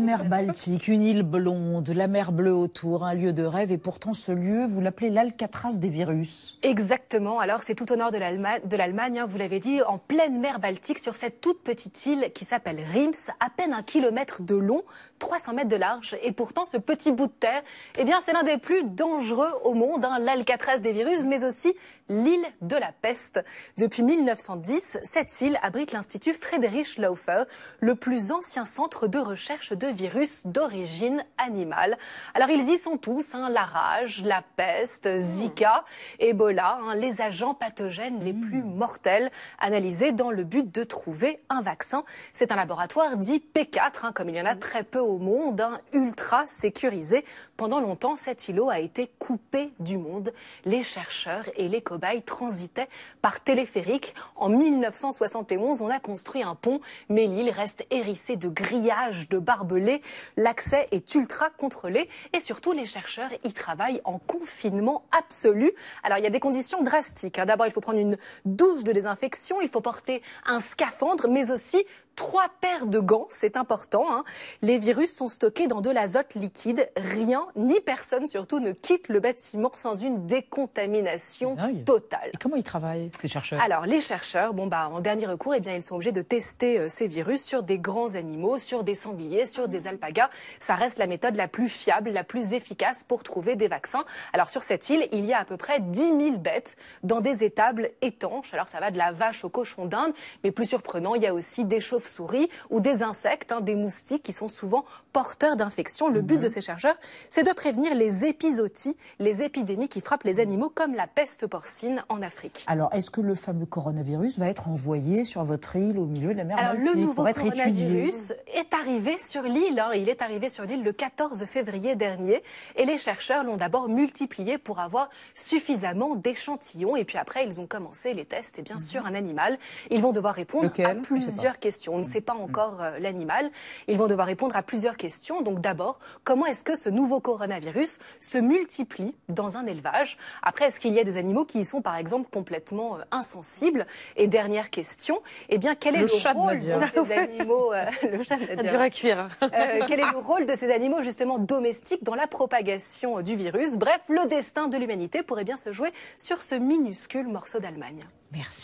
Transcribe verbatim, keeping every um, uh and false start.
mer Baltique, une île blonde, la mer bleue autour, un lieu de rêve. Et pourtant, ce lieu, vous l'appelez l'Alcatraz des virus. Exactement. Alors, c'est tout au nord de l'Allemagne, hein, vous l'avez dit, en pleine mer Baltique, sur cette toute petite île qui s'appelle Rims, à peine un kilomètre de long, trois cents mètres de large. Et pourtant, ce petit bout de terre, eh bien, c'est l'un des plus dangereux au monde, hein, l'Alcatraz des virus, mais aussi l'île de la peste. Depuis mille neuf cent dix, cette île abrite l'Institut Friedrich Laufer, le plus ancien centre de recherche de virus d'origine animale. Alors, ils y sont tous, hein, la rage, la peste, Zika, Ebola, hein, les agents pathogènes les plus mortels, analysés dans le but de trouver un vaccin. C'est un laboratoire dit P quatre, hein, comme il y en a très peu au monde, hein, ultra sécurisé. Pendant longtemps, cet îlot a été coupé du monde. Les chercheurs et les cobayes transitaient par téléphérique. En mille neuf cent soixante et onze, on a construit un pont, mais l'île reste hérissée de grillages, de barbelés. L'accès est ultra contrôlé et surtout, les chercheurs y travaillent en confinement absolu. Alors, il y a des conditions drastiques, hein. D'abord, il faut prendre une douche de désinfection, il faut porter un scaphandre, mais aussi trois paires de gants, c'est important, hein. Les virus sont stockés dans de l'azote liquide. Rien, ni personne surtout, ne quitte le bâtiment sans une décontamination totale. Et comment ils travaillent, ces chercheurs? Alors, les chercheurs, bon, bah, en dernier recours, eh bien, ils sont obligés de tester euh, ces virus sur des grands animaux, sur des sangliers, sur des alpagas. Ça reste la méthode la plus fiable, la plus efficace pour trouver des vaccins. Alors, sur cette île, il y a à peu près dix mille bêtes dans des étables étanches. Alors, ça va de la vache au cochon d'Inde, mais plus surprenant, il y a aussi des chauves-souris ou des insectes, hein, des moustiques qui sont souvent porteurs d'infections. Le but de ces chercheurs, c'est de prévenir les épizooties, les épidémies qui frappent les animaux comme la peste porcine en Afrique. Alors, est-ce que le fameux coronavirus va être envoyé sur votre île au milieu de la mer Alors, Baltique le nouveau pour être coronavirus étudié? est arrivé sur l'île. Hein. Il est arrivé sur l'île le quatorze février dernier. Et les chercheurs l'ont d'abord multiplié pour avoir suffisamment d'échantillons. Et puis après, ils ont commencé les tests, et bien sûr, un animal. Ils vont devoir répondre Lequel? à plusieurs questions. On ne sait pas encore euh, l'animal. Ils vont devoir répondre à plusieurs questions. Donc d'abord, comment est-ce que ce nouveau coronavirus se multiplie dans un élevage? Après, est-ce qu'il y a des animaux qui y sont, par exemple, complètement euh, insensibles? Et dernière question, eh bien, quel est le, le rôle de ces animaux euh, le chat de Nadia. Dur à cuire. Euh, quel est le rôle de ces animaux, justement, domestiques dans la propagation du virus? Bref, le destin de l'humanité pourrait bien se jouer sur ce minuscule morceau d'Allemagne. Merci.